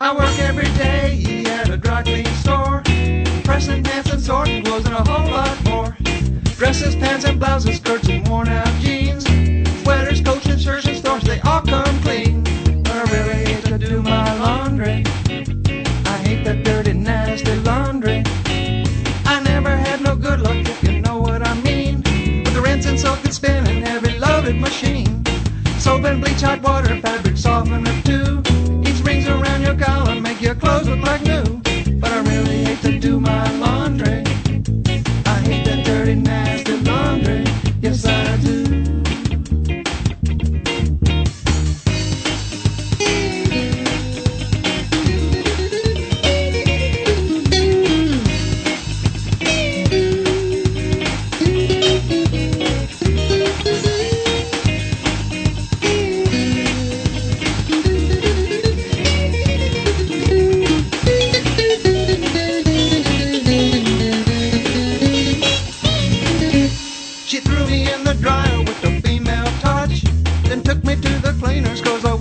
I work every day at a dry clean store, pressing pants and sorting clothes and a whole lot more. Dresses, pants and blouses, skirts and worn out jeans, sweaters, coats and shirts and storms, they all come clean. But I really hate to do my laundry. I hate that dirty, nasty laundry. I never had no good luck, if you know what I mean, with the rinse and soak and spin and heavy loaded machine. Soap and bleach, hot water, fabric softener too. Each rings around your collar, make your clothes look like new. But I really hate to do my laundry. I hate that dirty, nasty laundry. Yes, I do. She threw me in the dryer with a female touch, then took me to the cleaners 'cause